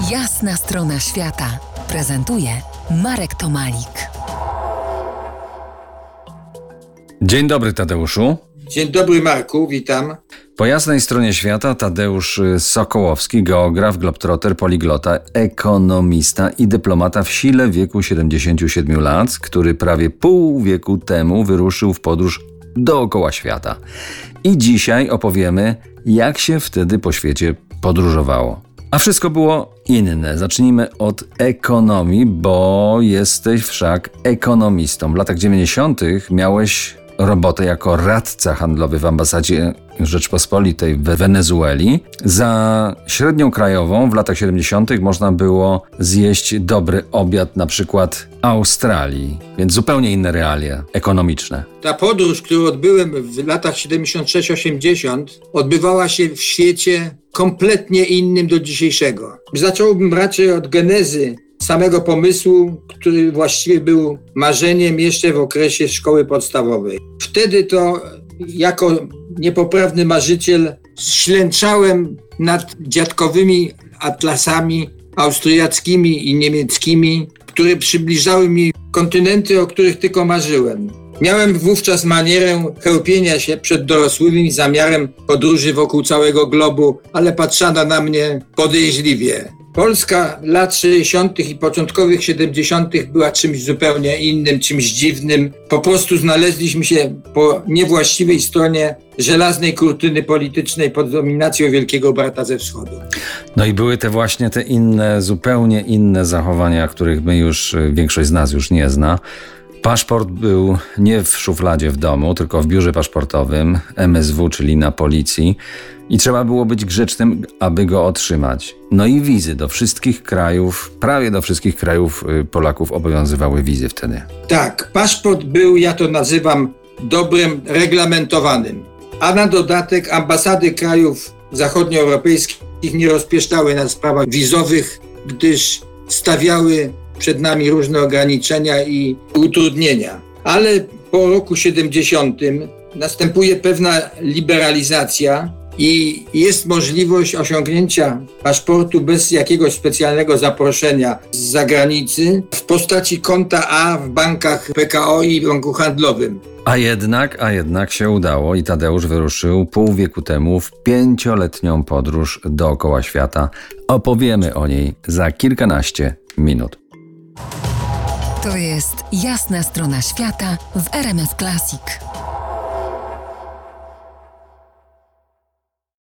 Jasna strona świata prezentuje Marek Tomalik. Dzień dobry, Tadeuszu. Dzień dobry, Marku, witam. Po jasnej stronie świata Tadeusz Sokołowski, geograf, globtrotter, poliglota, ekonomista i dyplomata w sile wieku 77 lat, który prawie pół wieku temu wyruszył w podróż dookoła świata. I dzisiaj opowiemy, jak się wtedy po świecie podróżowało. A wszystko było inne. Zacznijmy od ekonomii, bo jesteś wszak ekonomistą. W latach 90. miałeś robotę jako radca handlowy w ambasadzie Rzeczpospolitej w Wenezueli. Za średnią krajową w latach 70. można było zjeść dobry obiad na przykład Australii, więc zupełnie inne realia ekonomiczne. Ta podróż, którą odbyłem w latach 76-80, odbywała się w świecie kompletnie innym do dzisiejszego. Zacząłbym raczej od genezy samego pomysłu, który właściwie był marzeniem jeszcze w okresie szkoły podstawowej. Wtedy to jako niepoprawny marzyciel ślęczałem nad dziadkowymi atlasami austriackimi i niemieckimi, które przybliżały mi kontynenty, o których tylko marzyłem. Miałem wówczas manierę chełpienia się przed dorosłymi zamiarem podróży wokół całego globu, ale patrzano na mnie podejrzliwie. Polska lat 60. i początkowych 70. była czymś zupełnie innym, czymś dziwnym. Po prostu znaleźliśmy się po niewłaściwej stronie żelaznej kurtyny politycznej pod dominacją Wielkiego Brata ze wschodu. No i były te właśnie te inne, zupełnie inne zachowania, których my już, większość z nas już nie zna. Paszport był nie w szufladzie w domu, tylko w biurze paszportowym, MSW, czyli na policji. I trzeba było być grzecznym, aby go otrzymać. No i wizy do wszystkich krajów, prawie do wszystkich krajów Polaków obowiązywały wizy wtedy. Tak, paszport był, ja to nazywam, dobrem reglamentowanym. A na dodatek ambasady krajów zachodnioeuropejskich nie rozpieszczały na sprawach wizowych, gdyż stawiały przed nami różne ograniczenia i utrudnienia. Ale po roku 70 następuje pewna liberalizacja i jest możliwość osiągnięcia paszportu bez jakiegoś specjalnego zaproszenia z zagranicy w postaci konta A w bankach PKO i banku handlowym. A jednak się udało i Tadeusz wyruszył pół wieku temu w 5-letnią podróż dookoła świata. Opowiemy o niej za kilkanaście minut. To jest Jasna strona świata w RMF Classic.